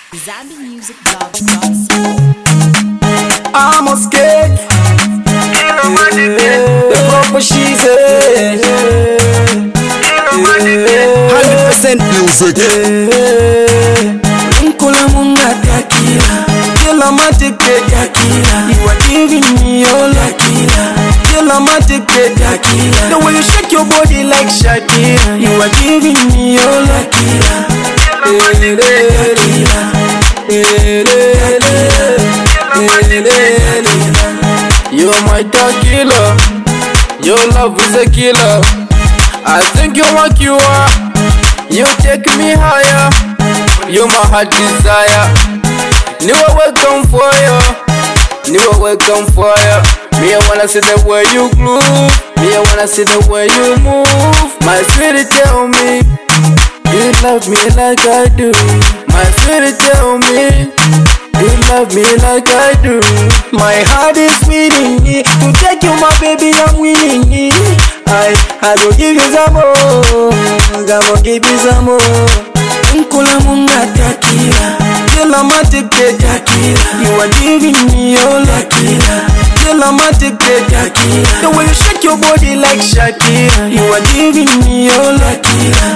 I'm a scared. The proper she said. 100% music. Nkula munga takila. Kila matike takila. You are giving me all akila. Kila matike takila. The way you shake your body like Shakira. You are giving me all akila. You're my tequila. Your love is a killer. I think you're what you are. You take me higher. You're my heart desire. Knew I welcome for you. Knew I welcome for you. Me, I wanna see the way you groove. Me, I wanna see the way you move. My spirit tell me you love me like I do. My spirit tell me you love me like I do. My heart is beating. To take you, my baby, I'm winning. I will give you some more. I will give you some more. Nkula munga takila. Kila matike takila. You are giving me all akila. Kila matike takila. The way you shake your body like Shakira. You are giving me all akila.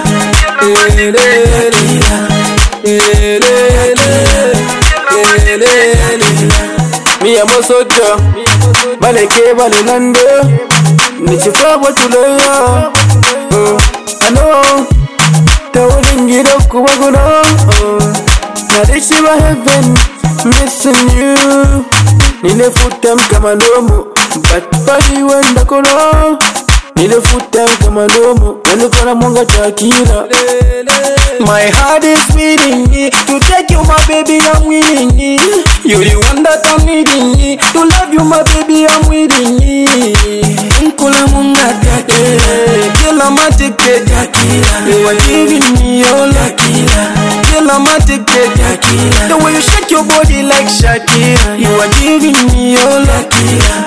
Me I'm a soldier. Baleke balenando. Nichifa watuleya. I know. Tawulingira kubaguno. Nadishiba heaven, missing you. Ninefuta kama domo, but body wenda kono. Ninefuta kama domo, wenda munga takila. My heart is beating. To take you, my baby, I'm winning. You're the one that I'm needing. To love you, my baby, I'm winning. Nkula munga takila. Kila matike takila. You are giving me all akila. Kila matike takila. The way you shake your body like Shakira. You are giving me all akila.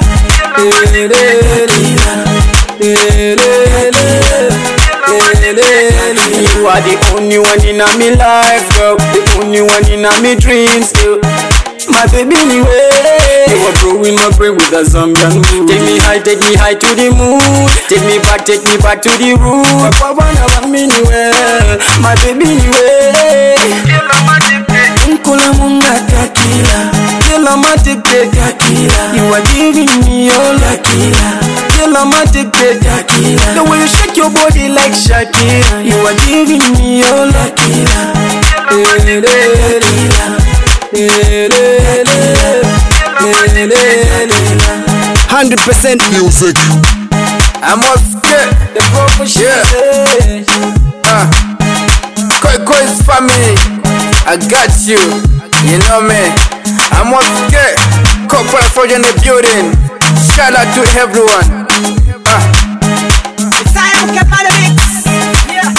'Cause you are the only one in my life, girl. The only one in my dreams, girl. My baby, anyway. You are blowing my brain with a Zambian mood. Take me high to the moon. Take me back to the room. My baby, anyway. Nkula munga takila. Kila matike takila. You are giving me all akila. Kila matike takila. The way you shake your body like Shakira. You are giving me all akila. 100% music. I'm all scared. The proper shit. Koi's family. I got you. You know me. I'm all scared. Couple for you in the building. Shout out to everyone. It's time to get my mix. Yeah.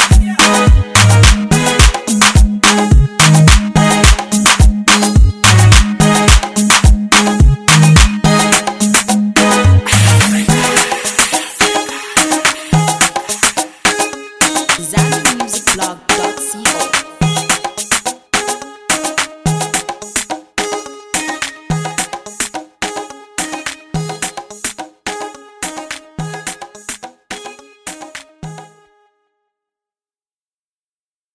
ZambianMusicBlog.co